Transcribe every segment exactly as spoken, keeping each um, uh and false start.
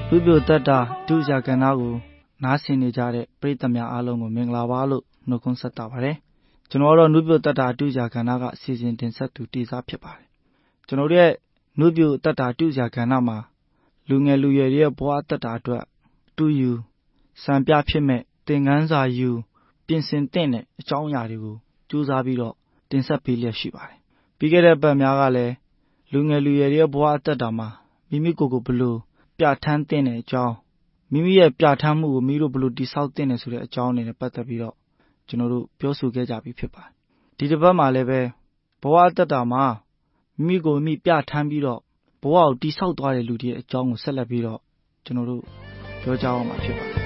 လူပြိုတတ်တာဒုစရကဏ္ဍကိုနားဆင်နေကြတဲ့ပရိသတ်များအားလုံးကိုမင်္ဂလာပါလို့နှုတ်ခွန်းဆက်တာပါတယ်ကျွန်တော်တို့နုပြိုတတ်တာဒုစရကဏ္ဍကအစီအစဉ်တင်ဆက်သူတေစာဖြစ်ပါတယ်ကျွန်တော်တို့ရဲ့နုပြိုတတ်တာဒုစရကဏ္ဍမှာလူငယ်လူရွယ်တွေရဲ့ဘဝတတ်တာအတွက်တူယူစံပြဖြစ်မဲ့သင်ခန်းစာယူပြင်ဆင်သင့်တဲ့အကြောင်းအရာတွေကိုကြိုးစားပြီးတော့တင်ဆက်ပေးလျက်ရှိပါတယ်ပြီးခဲ့တဲ့ပတ်များကလည်းလူငယ်လူရွယ်တွေရဲ့ဘဝတတ်တာမှာမိမိကိုယ်ကိုဘယ်လိုပြဋ္ဌာန်းသင့်တဲ့အကြောင်းမိမိရဲ့ပြဋ္ဌာန်းမှုကိုမိတို့ဘယ်လိုတိဆောက်သင့်တယ်ဆိုတဲ့အကြောင်းအနေနဲ့ပတ်သက်ပြီးတော့ကျွန်တော်တို့ပြောဆိုခဲ့ကြပြီဖြစ်ပါတယ်ဒီတစ်ပတ်မှာလည်းပဲဘဝတတ်တာမှာမိမိကိုမိပြဋ္ဌာန်းပြီးတော့ဘဝကိုတိဆောက်သွားတဲ့လူတွေရဲ့အကြောင်းကိုဆက်လက်ပြီးတော့ကျွန်တော်တို့ပြောကြအောင်မှာဖြစ်ပါတယ်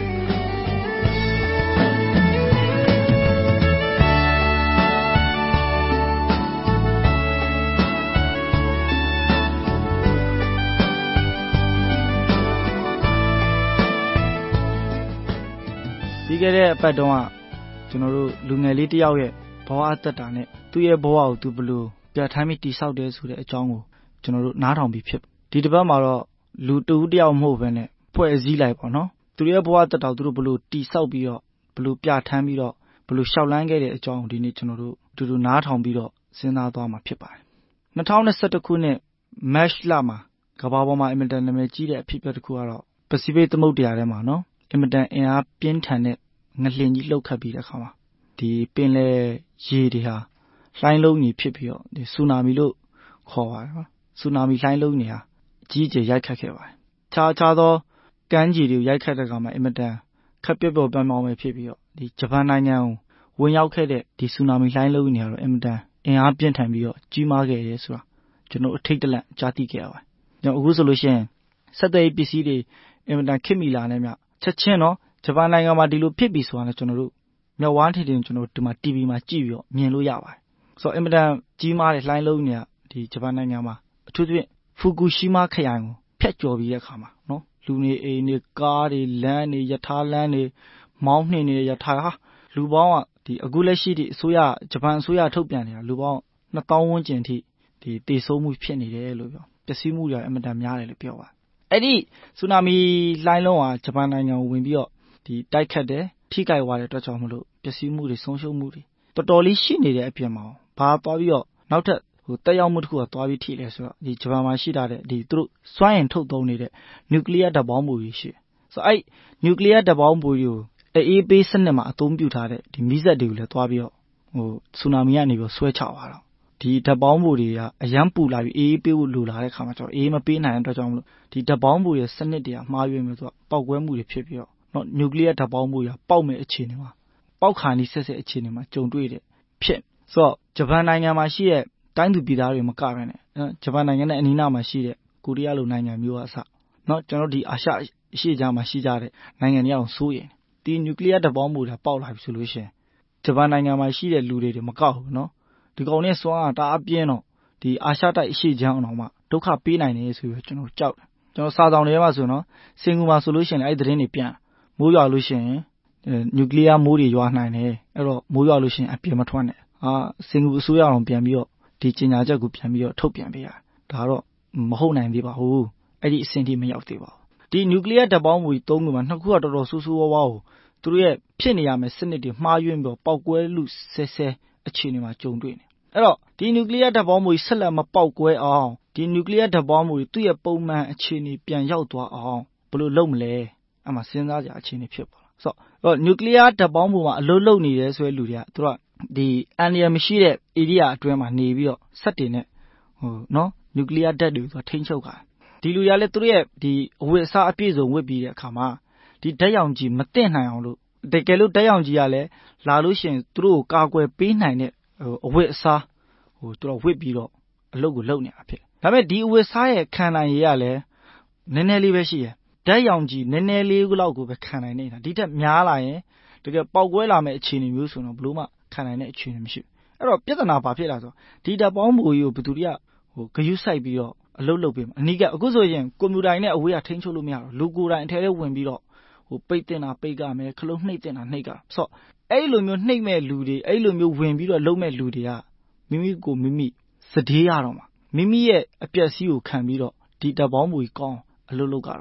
ပြီးခဲ့တဲ့အပတ်တုန်းကကျွန်တော်တို့လူငယ်လေးတစ်ယောက်ရဲ့ဘဝအသက်တာနဲ့သူ့ရဲ့ဘဝကိုသူဘယ်လိုပြဋ္ဌာန်းပြီးတည်ဆောက်တယ်ဆိုတဲ့အကြောင်းကိုကျွန်တော်တို့နားထောင်ပြီးဖြစ်ဒီတစ်ပတ်မှာတော့လူတဦးတစ်ယောက်မဟုတ်ဘဲနဲ့ဖွဲ့စည်းလိုက်ပေါ့နော်သူရဲ့ဘဝအသက်တာသူတို့ဘယ်လိုတည်ဆောက်ပြီးတော့ဘယ်လိုပြဋ္ဌာန်းပြီးတော့ဘယ်လိုရှောက်လန်းခဲ့တဲ့အကြောင်းကိုဒီနေ့ကျွန်တော်တို့အတူတူနားထောင်ပြီးတော့စဉ်းစားသွားမှာဖြစ်ပါတယ်၂၀၂၁ခုနှစ်မတ်လမှာကမ္ဘာပေါ်မှာအင်မတန်နာမည်ကြီးတဲ့အဖြစ်အပျက်တစ်ခုကတော့ပစိဖိတ်သမုဒ္ဒရာထဲမှာနော်အင်မတန်အင်အားပြင်းထန်တဲ့ငလျင်ကြီးလှုပ်ခတ်ပြီးတဲ့အခါမှာဒီပင်လယ်ရေတွေဟာလှိုင်းလုံးကြီးဖြစ်ပြီးတော့ဒီဆူနာမီလို့ခေါ်ပါတယ်နော်ဆူနာမီလှိုင်းလုံးတွေဟာအကြီးအကျယ်ရိုက်ခတ်ခဲ့ပါတယ်ခြားခြားသောကမ်းခြေတွေကိုရိုက်ခတ်တဲ့အခါမှာအင်မတန်ခက်ပျော့ပျော့ပြောင်းပြောင်းပဲဖြစ်ပြီးတော့ဒီဂျပန်နိုင်ငံကိုဝင်ရောက်ခဲ့တဲ့ဒီဆူနာမီလှိုင်းလုံးတွေကတော့အင်မတန်အင်အားပြင်းထန်ပြီးတော့ကြီးမားခဲ့ရဲဆိုတာကျွန်တော်အထိတ်တလန့်ကြားသိခဲ့ရပါတယ်ကျွန်တော်အခုဆိုလို့ရှိရင်ဆက်သွယ်ရေးပစ္စည်းတွေအင်မတန်ခေတ်မီလာနေမြချက်ချင်းတော့ဂျပန်နိုင်ငံမှာဒီလိုဖြစ်ပြီဆိုတာနဲ့ကျွန်တော်တို့မျက်ဝါးထင်ထင်ကျွန်တော်ဒီမှာ တီဗီ မှာကြည့်ပြီးတော့မြင်လို့ရပါတယ်ဆိုတော့အင်မတန်ကြီးမားတဲ့လှိုင်းလုံးတွေကဒီဂျပန်နိုင်ငံမှာအထူးသဖြင့်ဖူကူရှီမာခရိုင်ကိုဖျက်ကျော်ပြီးတဲ့အခါမှာနော်လူနေအိမ်တွေကားတွေလမ်းတွေရထားလမ်းတွေမောင်းနှင်နေတဲ့ရထားဟာလူပေါင်းကဒီအခုလက်ရှိဒီအစိုးရဂျပန်အစိုးရထုတ်ပြန်နေတာလူပေါင်းနှစ်သောင်းဝန်းကျင်ထိဒီတေဆုံးမှုဖြစ်နေတယ်လို့ပြောပျက်စီးမှုတွေအင်မတန်များတယ်လို့ပြောပါတယ်အဲ့ဒီဆူနာမီလှိုင်းလုံးဟာဂျပန်နိုင်ငံကိုဝင်ပြီးတော့ဒီတိုက်ခတ်တယ်ထိကြိုက်သွားတဲ့အတွက်ကြောင့်မလို့ပျက်စီးမှုတွေဆုံးရှုံးမှုတွေတော်တော်လေးရှိနေတဲ့အပြင်မှာဘာသွားပြီးတော့နောက်ထပ်ဟိုတက်ရောက်မှုတစ်ခုကသွားပြီးထိလဲဆိုတော့ဒီဂျပန်မှာရှိတာတဲ့ဒီသူတို့စွမ်းအင်ထုတ်သုံးနေတဲ့နျူကလ িয়ার ဓာတ်ပေါင်းဖိုတွေရှိဆိုတော့အဲ့နျူကလ িয়ার ဓာတ်ပေါင်းဖိုတွေကိုအေးပေးစနစ်မှာအသုံးပြုထားတဲ့ဒီမီးစက်တွေကိုလည်းသွားပြီးတော့ဟိုဆူနာမီကနေပြီးဆွဲချသွားတော့ဒီဓာတ်ပေါင်းဖိုတွေကအရန်ပူလာပြီးအေးပေးဖို့လိုလာတဲ့ခါမှာကျတော့အေးမပေးနိုင်တဲ့အတွက်ကြောင့်မလို့ဒီဓာတ်ပေါင်းဖိုရဲ့စနစ်တွေကမှားယွင်းပြီးတော့ပောက်ကွဲမှုတွေဖြစ်ပြီးတော့နော်နျူကလ িয়ার ဓာတ်ပေါင်းဖိုတွေပေါက်မဲ့အခြေအနေမှာပေါက်ခါနီးဆက်ဆက်အခြေအနေမှာကြုံတွေ့တဲ့ဖြစ်ဆိုတော့ဂျပန်နိုင်ငံမှာရှိတဲ့တိုင်းသူပြည်သားတွေမကဘဲနဲ့နော်ဂျပန်နိုင်ငံနဲ့အနီးနားမှာရှိတဲ့ကိုရီးယားလိုနိုင်ငံမျိုးအစနော်ကျွန်တော်ဒီအာရှအရှေ့ခြားမှာရှိကြတဲ့နိုင်ငံတွေအောင်စိုးရင်ဒီနျူကလ িয়ার ဓာတ်ပေါင်းဖိုတွေပေါက်လာပြီဆိုလို့ရှိရင်ဂျပန်နိုင်ငံမှာရှိတဲ့လူတွေတွေမကောက်ဘူးနော်ဒီကောင်နဲ့စွမ်းအားတအားပြင်းတော့ဒီအာရှတိုက်အရှေ့ခြားအောင်မှဒုက္ခပေးနိုင်တယ်ဆိုပြီးကျွန်တော်ကြောက်တယ်ကျွန်တော်စာဆောင်တွေမှာဆိုနော်စင်ကူမှာဆိုလို့ရှိရင်အဲ့ဒီသတင်းတွေပြန်မိုးရွာလို့ရှိရင်နျူကလ িয়ার မိုးတွေရွာနိုင်တယ်အဲ့တော့မိုးရွာလို့ရှိရင်အပြင်မထွက်နဲ့ဟာစင်ကူအစိုးရအောင်ပြန်ပြီးတော့ဒီကြေညာချက်ကိုပြန်ပြီးတော့ထုတ်ပြန်ပေးရဒါတော့မဟုတ်နိုင်သေးပါဘူးအဲ့ဒီအဆင့်ထိမရောက်သေးပါဘူးဒီနျူကလ িয়ার ဓာတ်ပေါင်းဖိုသုံးခုမှာနှစ်ခုကတော်တော်ဆိုးဆိုးဝါးဝါးကိုသူတို့ရဲ့ဖြစ်နေရမယ့်စနစ်တွေမှားယွင်းပြီးတော့ပောက်ကွဲလူဆဲဆဲအခြေအနေမှာကြုံတွေ့နေအဲ့တော့ဒီနျူကလ িয়ার ဓာတ်ပေါင်းဖိုဆက်လက်မပောက်ကွဲအောင်ဒီနျူကလ িয়ার ဓာတ်ပေါင်းဖိုသူ့ရဲ့ပုံမှန်အခြေအနေပြန်ရောက်သွားအောင်ဘယ်လိုလုပ်မလဲအဲ့မှာစဉ်းစားကြအခြေအနေဖြစ်ပါလားဆိုတော့နျူကလ িয়ার ဓာတ်ပေါင်းဖိုမှာအလုပ်လုပ်နေတယ်ဆိုတဲ့လူတွေကသူကဒီအန်ဒီယမ်မရှိတဲ့ area အတွင်းမှာနေပြီးတော့စက်တင်နဲ့ဟိုနော်နျူကလ িয়ার ဓာတ်တွေသူကထိန်းချုပ်တာဒီလူတွေကလည်းသူတို့ရဲ့ဒီအဝတ်အစားအပြည့်စုံဝတ်ပြီးတဲ့အခါမှာဒီဓာတ်ရောင်ကြီးမတင့်နိုင်အောင်လို့တကယ်လို့ဓာတ်ရောင်ကြီးကလည်းလာလို့ရှိရင်သူတို့ကိုကာကွယ်ပေးနိုင်တဲ့ဟိုအဝတ်အစားဟိုသူတို့ဝတ်ပြီးတော့အလုပ်ကိုလုပ်နေတာဖြစ်ဒါပေမဲ့ဒီအဝတ်အစားရဲ့ခံနိုင်ရည်ကလည်းနည်းနည်းလေးပဲရှိတယ်ဓာတ်ရောင်ကြီးနည်းနည်းလေးလောက်ကိုပဲခံနိုင်နေတာဒီထက်များလာရင်တကယ်ပေါက်ကွဲလာမယ့်အခြေအနေမျိုးဆိုတော့ဘလို့မှခံနိုင်တဲ့အခြေအနေမရှိဘူးအဲ့တော့ပြဿနာဘာဖြစ်လာဆိုဒီဓာတ်ပေါင်းဖိုကြီးကိုဘယ်သူတွေကဟိုဂယုစိုက်ပြီးတော့အလုပ်လုပ်ပေးမှာအနီးကအခုဆိုရင်ကွန်ပျူတာနဲ့အဝေးကထိန်းချုပ်လို့မရတော့လူကိုယ်တိုင်အထဲထဲဝင်ပြီးတော့ဟိုပိတ်တင်တာပိတ်ကမယ်ခလုံးနှိပ်တင်တာနှိပ်ကဆိုတော့အဲ့လိုမျိုးနှိပ်မဲ့လူတွေအဲ့လိုမျိုးဝင်ပြီးတော့လုပ်မဲ့လူတွေကမိမိကိုမိမိစတေးရတော့မှာမိမိရဲ့အပျက်စီးကိုခံပြီးတော့ဒီဓာတ်ပေါင်းဖိုကြီးကောင်းအလုပ်လုပ်ကြတော့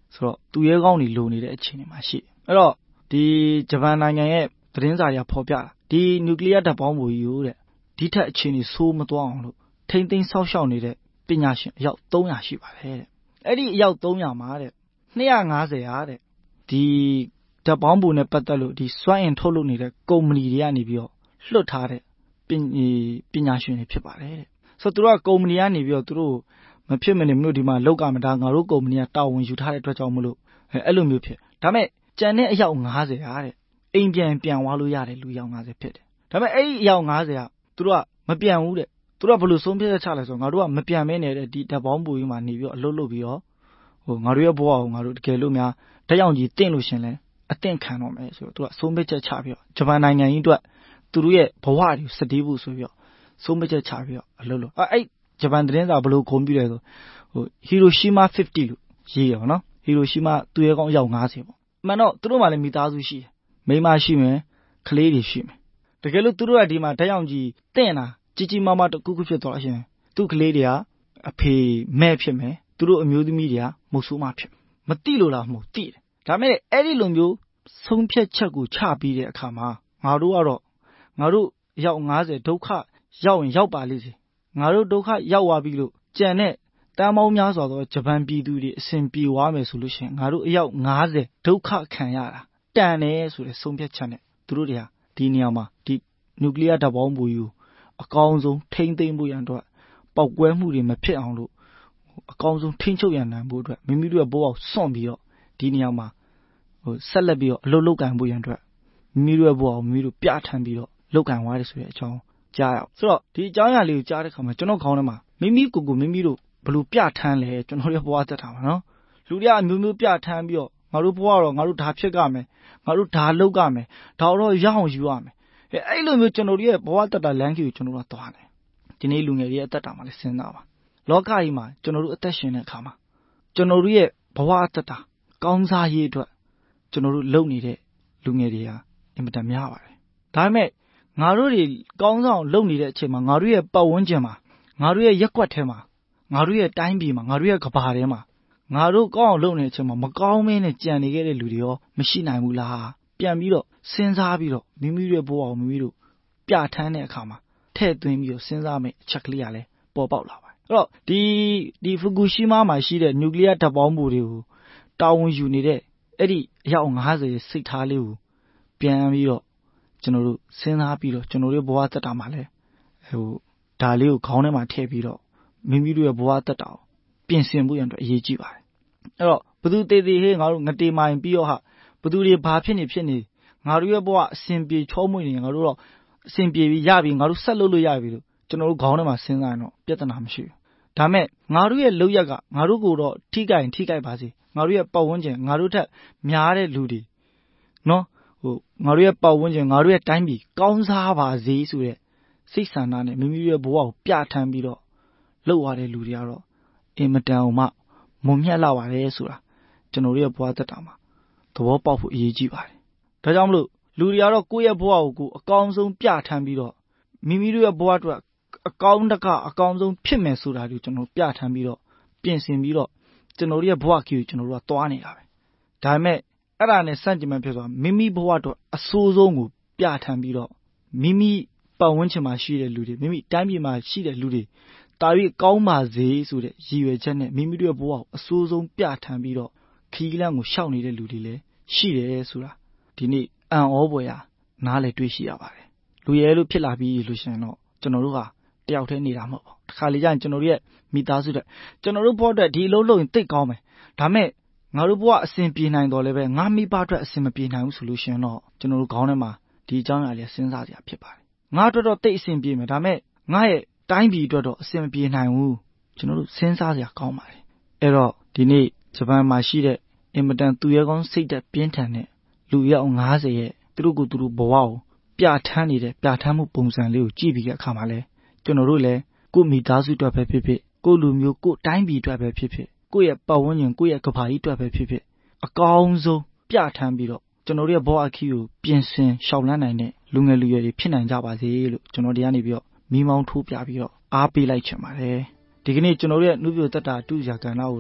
ဆိုတော့သူရဲကောင်းတွေလိုနေတဲ့အခြေအနေမှာရှိတယ်အဲ့တော့ဒီဂျပန်နိုင်ငံရဲ့သတင်းစာတွေကဖော်ပြတာဒီနျူကလ িয়ার ဓာတ်ပေါင်းဖိုကြီးကိုတဲ့ဒီထက်အခြေအနေဆိုးမသွားအောင်လို့ထိမ့်သိမ်းဆောက်ရှောက်နေတဲ့ပညာရှင်အယောက်သုံးရာရှိပါတယ်တဲ့အဲ့ဒီအယောက်သုံးရာမှာတဲ့နှစ်ရာငါးဆယ်ဟာတဲ့ဒီဓာတ်ပေါင်းဖိုနဲ့ပတ်သက်လို့ဒီစွမ်းအင်ထုတ်လုပ်နေတဲ့ကုမ္ပဏီတွေကနေပြီးတော့လွှတ်ထားတဲ့ပညာရှင်တွေဖြစ်ပါတယ်တဲ့ဆိုတော့သူတို့ကကုမ္ပဏီကနေပြီးတော့သူတို့မဖြစ်မနေမလို့ဒီမှာလောက်ကမဒါငါတို့ကုမ္ပဏီကတာဝန်ယူထားတဲ့အတွက်ကြောင့်မလို့အဲ့လိုမျိုးဖြစ်ဒါမဲ့ကျန်တဲ့အယောက်ငါးဆယ်ဟာတဲ့အိမ်ပြန်ပြန်သွားလို့ရတယ်လူယောက်ငါးဆယ်ဖြစ်တယ်ဒါမဲ့အဲ့ဒီအယောက်ငါးဆယ်ကသူတို့ကမပြန်ဘူးတဲ့သူတို့ကဘယ်လိုဆုံးဖြတ်ချက်ချလဲဆိုတော့ငါတို့ကမပြန်မဲနေတဲ့ဒီဓာတ်ပေါင်းပူကြီးမှာနေပြီးတော့အလုပ်လုပ်ပြီးတော့ဟိုငါတို့ရဲ့ဘဝကိုငါတို့တကယ်လို့များဓာတ်ရောင်ကြီးတင့်လို့ရှင်လဲအတင့်ခံတော့မယ်ဆိုတော့သူကဆုံးဖြတ်ချက်ချပြီးတော့ဂျပန်နိုင်ငံကြီးအတွက်သူတို့ရဲ့ဘဝတွေကိုစတေးဖို့ဆိုပြီးတော့ဆုံးဖြတ်ချက်ချပြီးတော့အလုပ်လုပ်အဲ့ဂျပန်သတင်းစာဘယ်လိုဂုဏ်ပြုလဲဆိုဟိုဟီရိုရှီမာ၅၀လို့ရေးရပါတော့ဟီရိုရှီမာသူရဲကောင်းအယောက်ငါးဆယ်ပေါ့အမှန်တော့သူတို့မှလည်းမိသားစုရှိတယ်မိန်းမရှိမယ်ကလေးတွေရှိမယ်တကယ်လို့သူတို့ကဒီမှာဓာတ်ရောင်ကြီးတင့်တာကြီးကြီးမားမားတခုခုဖြစ်သွားရှင်သူ့ကလေးတွေကအဖေမဲ့ဖြစ်မယ်သူတို့အမျိုးသမီးတွေကမုတ်ဆိုးမဖြစ်မတိလို့လားမဟုတ်တိတယ်ဒါမဲ့အဲ့ဒီလိုမျိုးဆုံးဖြတ်ချက်ကိုချပြီးတဲ့အခါမှာငါတို့ကတော့ငါတို့အယောက်ငါးဆယ်ဒုက္ခရောက်ရင်ရောက်ပါလိမ့်စေငါတို့ဒုက္ခရောက်သွားပြီလို့ကြံတဲ့တန်ပေါင်းများစွာသောဂျပန်ပြည်သူတွေအစဉ်ပြေသွားမယ်ဆိုလို့ရှိရင်ငါတို့အယောက်ငါးဆယ်ဒုက္ခခံရတာတန်တယ်ဆိုတဲ့ဆုံးဖြတ်ချက်နဲ့သူတို့တွေကဒီနေရာမှာဒီနျူကလ িয়ার ဓာတ်ပေါင်းပူကြီးကိုအကောင်းဆုံးထိမ့်သိမ်းဖို့ရန်အတွက်ပောက်ကွဲမှုတွေမဖြစ်အောင်လို့အကောင်းဆုံးထိန်းချုပ်ရနိုင်ဖို့အတွက်မိမိတို့ရဲ့ဘဝကိုစွန့်ပြီးတော့ဒီနေရာမှာဟိုဆက်လက်ပြီးတော့အလုပ်လုပ်ကံဖို့ရန်အတွက်မိမိတို့ရဲ့ဘဝကိုမိမိတို့ပြဋ္ဌာန်းပြီးတော့လုပ်ကံသွားတယ်ဆိုတဲ့အကြောင်းကြားရအောင်ဆိုတော့ဒီအကြောင်းအရာလေးကိုကြားတဲ့အခါမှာကျွန်တော်ခေါင်းထဲမှာမိမိကိုယ်ကိုမိမိတို့ဘယ်လိုပြဋ္ဌာန်းလဲကျွန်တော်ရဲ့ဘဝသက်တာပါနော်လူတွေကအမျိုးမျိုးပြဋ္ဌာန်းပြီးတော့ငါတို့ဘဝတော့ငါတို့ဒါဖြစ်ကြမယ်ငါတို့ဒါလုပ်ကြမယ်ဒါတော့ရအောင်ယူရမယ်အဲအဲ့လိုမျိုးကျွန်တော်တို့ရဲ့ဘဝသက်တာလမ်းကြီးကိုကျွန်တော်တို့ကသွားတယ်ဒီနေ့လူငယ်တွေရဲ့အသက်တာမှာလည်းစဉ်းစားပါလောကကြီးမှာကျွန်တော်တို့အသက်ရှင်တဲ့အခါမှာကျွန်တော်တို့ရဲ့ဘဝသက်တာကောင်းစားရေးအတွက်ကျွန်တော်တို့လုပ်နေတဲ့လူငယ်တွေဟာအင်မတန်များပါတယ်ဒါပေမဲ့ငါတို့တွေကောင်းဆောင်လုပ်နေတဲ့အချိန်မှာငါတို့ရဲ့ပတ်ဝန်းကျင်မှာငါတို့ရဲ့ရက်ကွက်ထဲမှာငါတို့ရဲ့တိုင်းပြည်မှာငါတို့ရဲ့ကဘာထဲမှာငါတို့ကောင်းအောင်လုပ်နေတဲ့အချိန်မှာမကောင်းမင်းနဲ့ကြံနေခဲ့တဲ့လူတွေရောမရှိနိုင်ဘူးလားပြန်ပြီးတော့စဉ်းစားပြီးတော့မိမိတို့ရဲ့ဘဝကိုမိမိတို့ပြဋ္ဌာန်းတဲ့အခါမှာထည့်သွင်းပြီးတော့စဉ်းစားမယ်အချက်ကလေးကလည်းပေါ်ပေါက်လာပါတယ်အဲ့တော့ဒီဒီဖူကူရှီမာမှာရှိတဲ့နျူကလ িয়ার ဓာတ်ပေါင်းပူတွေကိုတာဝန်ယူနေတဲ့အဲ့ဒီအယောက်ငါးဆယ်စိတ်ထားလေးကိုပြန်ပြီးတော့ကျွန်တော်တို့စဉ်းစားပြီးတော့ကျွန်တော်တို့ဘဝသက်တာမှာလည်းဟိုဒါလေးကိုခေါင်းထဲမှာထည့်ပြီးတော့မိမိတို့ရဲ့ဘဝသက်တာကိုပြင်ဆင်ဖို့ရန်အတွက်အရေးကြီးပါတယ်အဲ့တော့ဘသူတေးသေးဟေးငါတို့ငတေမိုင်ပြီးတော့ဟာဘသူတွေဘာဖြစ်နေဖြစ်နေငါတို့ရဲ့ဘဝအစဉ်ပြေချောမွေ့နေငါတို့တော့အစဉ်ပြေပြီးရပြီငါတို့ဆက်လုပ်လို့ရပြီလို့ကျွန်တော်တို့ခေါင်းထဲမှာစဉ်းစားရင်တော့ပြဿနာမရှိဘူးဒါမဲ့ငါတို့ရဲ့လုပ်ရက်ကငါတို့ကိုတော့ထိကြိုင်ထိကြိုက်ပါစေငါတို့ရဲ့ပတ်ဝန်းကျင်ငါတို့ထက်များတဲ့လူတွေနော်ဟိုငါတို့ရဲ့ပတ်ဝန်းကျင်ငါတို့ရဲ့တိုင်းပြည်ကောင်းစားပါစေဆိုတဲ့စိတ်ဆန္ဒနဲ့မိမိတို့ရဲ့ဘဝကိုပြဋ္ဌာန်းပြီးတော့လုပ်ရတဲ့လူတွေကတော့အင်မတန်မှမုံမြတ်လာပါတယ်ဆိုတာကျွန်တော်တို့ရဲ့ဘဝသက်တာမှာသဘောပေါက်ဖို့အရေးကြီးပါတယ်ဒါကြောင့်မလို့လူတွေကတော့ကိုယ့်ရဲ့ဘဝကိုကိုယ်အကောင်းဆုံးပြဋ္ဌာန်းပြီးတော့မိမိတို့ရဲ့ဘဝအတွက်အကောင်းတကအကောင်းဆုံးဖြစ်မယ်ဆိုတာကိုကျွန်တော်ပြဋ္ဌာန်းပြီးတော့ပြင်ဆင်ပြီးတော့ကျွန်တော်တို့ရဲ့ဘဝကြီးကိုကျွန်တော်တို့ကသွားနေတာပဲဒါပေမဲ့အဲ့ဒါနဲ့စန့်ကျင်မဲ့ဖြစ်သွားမိမိဘဝအတွက်အဆိုးဆုံးကိုပြဋ္ဌာန်းပြီးတော့မိမိပတ်ဝန်းကျင်မှာရှိတဲ့လူတွေမိမိတိုင်းပြည်မှာရှိတဲ့လူတွေတာ၍ကောင်းပါစေဆိုတဲ့ရည်ရွယ်ချက်နဲ့မိမိတို့ရဲ့ဘဝကိုအဆိုးဆုံးပြဋ္ဌာန်းပြီးတော့ခီးလန်းကိုရှောက်နေတဲ့လူတွေလည်းရှိတယ်ဆိုတာဒီနေ့အံ့ဩဖွယ်ရာနားလည်တွေ့ရှိရပါတယ်လူရဲလို့ဖြစ်လာပြီးလို့ရှင်တော့ကျွန်တော်တို့ကတယောက်တည်းနေတာမဟုတ်ပါဘူးတစ်ခါလေကျရင်ကျွန်တော်တို့ရဲ့မိသားစုတဲ့ကျွန်တော်တို့ဘဝအတွက်ဒီအလုပ်လုပ်ရင်သိကောင်းမယ်ဒါမဲ့ငါတို့ဘဝအစဉ်ပြေနိုင်တော်လည်းပဲငါမိဘအတွက်အစဉ်မပြေနိုင်ဘူးဆိုလို့ရှင်တော့ကျွန်တော်တို့ခေါင်းထဲမှာဒီအကြောင်းအရာလေးစဉ်းစားစရာဖြစ်ပါတယ်ငါအတွက်တော့သိအစဉ်ပြေမယ်ဒါမဲ့ငါရဲ့တိုင်းပြည်အတွက်တော့အစဉ်မပြေနိုင်ဘူးကျွန်တော်တို့စဉ်းစားစရာကောင်းပါတယ်အဲ့တော့ဒီနေ့ဂျပန်မှာရှိတဲ့အင်မတန်သူရဲကောင်းစိတ်သက်ပြင်းထန်တဲ့လူယောက်ငါးဆယ်ရဲ့သူတို့ကိုယ်သူတို့ဘဝကိုပြဋ္ဌာန်းနေတဲ့ပြဋ္ဌာန်းမှုပုံစံလေးကိုကြည့်ပြီးတဲ့အခါမှာလဲကျွန်တော်တို့လည်းကိုယ့်မိသားစုအတွက်ပဲဖြစ်ဖြစ်ကိုယ့်လူမျိုးကိုယ့်တိုင်းပြည်အတွက်ပဲဖြစ်ဖြစ်ကိုယ့်ရဲ့ပတ်ဝန်းကျင်ကိုယ့်ရဲ့ကမ္ဘာကြီးအတွက်ပဲဖြစ်ဖြစ်အကောင်းဆုံးပြဋ္ဌာန်းပြီးတော့ကျွန်တော်တို့ရဲ့ဘဝအခီးကိုပြင်ဆင်ရှောင်လန်းနိုင်တဲ့လူငယ်လူရွယ်တွေဖြစ်နိုင်ကြပါစေလို့ကျွန်တော်တရားနေပြီးတော့မိမောင်းထိုးပြပြီးတော့အားပေးလိုက်ချင်ပါတယ်ဒီကနေ့ကျွန်တော်တို့ရဲ့နှုတ်ပြသက်တာတူရာကဏ္ဍကိုတော့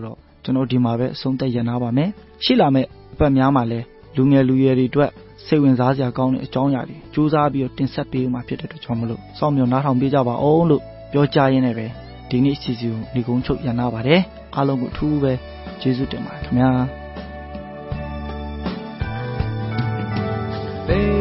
ကျွန်တော်ဒီမှာပဲအဆုံးသတ်ရနာပါမယ်ရှိလာမဲ့အပတ်များမှာလဲလူငယ်လူရွယ်တွေအတွက်စိတ်ဝင်စားစရာကောင်းတဲ့အကြောင်းအရာတွေစူးစမ်းပြီးတော့တင်ဆက်ပေးမှာဖြစ်တဲ့အတွက်ကြောင့်မလို့စောင့်မျှော်နားထောင်ပေးကြပါအောင်လို့ပြောကြားရင်းနဲ့ပဲဒီနေ့အစီအစဉ်ကိုဒီကုန်းချုပ်ရနာပါတယ်အားလုံးကိုအထူးပဲကျေးဇူးတင်ပါတယ်ခင်ဗျာ